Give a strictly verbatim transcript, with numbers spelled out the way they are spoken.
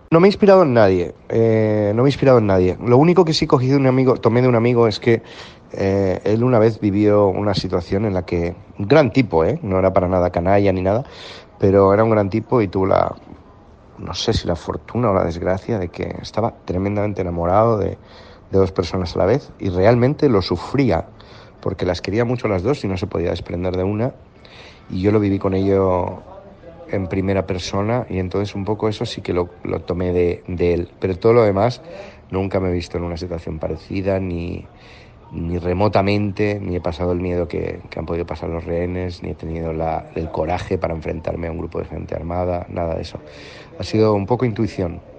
No me he inspirado en nadie, eh, no me he inspirado en nadie. Lo único que sí cogí de un amigo, tomé de un amigo es que eh, él una vez vivió una situación en la que, un gran tipo, ¿eh? No era para nada canalla ni nada, pero era un gran tipo y tuvo la, no sé si la fortuna o la desgracia de que estaba tremendamente enamorado de, de dos personas a la vez y realmente lo sufría porque las quería mucho las dos y no se podía desprender de una, y yo lo viví con ello en primera persona y entonces un poco eso sí que lo, lo tomé de, de él, pero todo lo demás nunca me he visto en una situación parecida, ni, ni remotamente, ni he pasado el miedo que, que han podido pasar los rehenes, ni he tenido la, el coraje para enfrentarme a un grupo de gente armada, nada de eso. Ha sido un poco intuición.